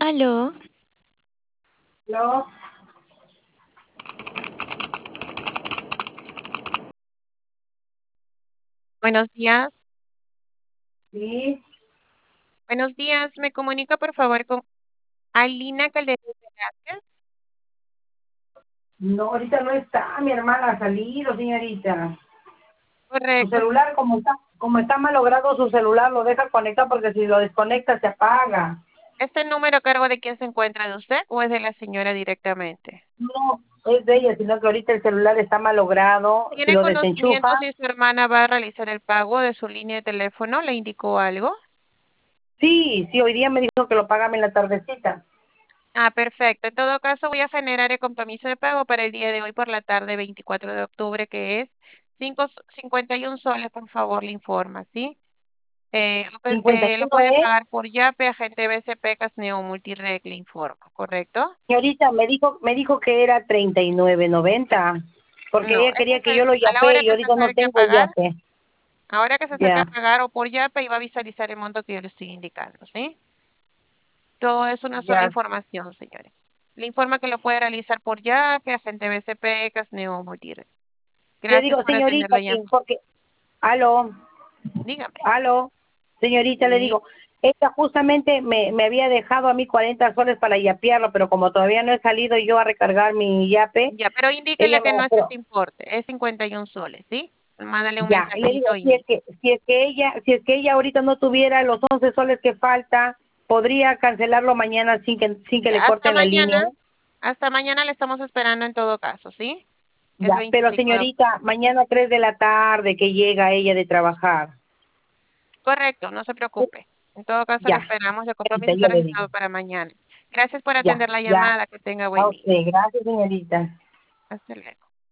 Aló, No, Buenos días. sí, Buenos días. ¿Me comunica por favor con Alina Calderón Velázquez? no, ahorita no está, mi hermana ha salido, señorita. Su Correcto. celular, como está malogrado su celular, lo deja conectar porque si lo desconecta se apaga. ¿Este número a cargo de quién se encuentra, de usted o es de la señora directamente? No, es de ella, sino que ahorita el celular está malogrado, si ¿Tiene lo desenchufa. conocimiento si su hermana va a realizar el pago de su línea de teléfono? ¿Le indicó algo? Sí, sí, hoy día me dijo que lo pagame en la tardecita. Ah, perfecto. En todo caso, voy a generar el compromiso de pago para el día de hoy por la tarde, 24 de octubre, que es 51 soles, por favor, le informa, ¿sí? Lo 51 puede es, pagar por Yape, agente BCP, Casneo Multirec, le informa, ¿correcto? señorita, me dijo que era 39.90, porque No, ella quería que yo lo a la yape hora y yo que se digo, no acerque a tengo pagar, yape. ahora que se acerque a Ya, pagar o por Yape, iba a visualizar el monto que yo le estoy indicando, ¿sí? Todo es una sola ya. información, señores. Le informa que lo puede realizar por Yape, agente BCP, Casneo Multirec. Le Gracias digo, por atender señorita, la llamada. porque, aló, Dígame. aló, señorita, le Sí. digo, ella justamente me había dejado a mí 40 soles para yapearlo, pero como todavía no he salido yo a recargar mi yape, Ya, pero indíquele ella me que no es ese pero importe, es 51 soles, ¿sí? Mándale un ya, le digo, mensajito si es y que, si es que ella, si es que ella ahorita no tuviera los 11 soles que falta, podría cancelarlo mañana sin que le ya, corten la línea. hasta mañana le estamos esperando en todo caso, ¿sí? Es Ya, pero 25 de señorita, mañana 3 de la tarde que llega ella de trabajar. Correcto, no se preocupe. En todo caso, le Ya, esperamos. El ahorita compromiso está yo le digo. registrado para mañana. Gracias por Ya, atender la ya. llamada. Que tenga A buen día. usted, gracias, señorita. Hasta luego.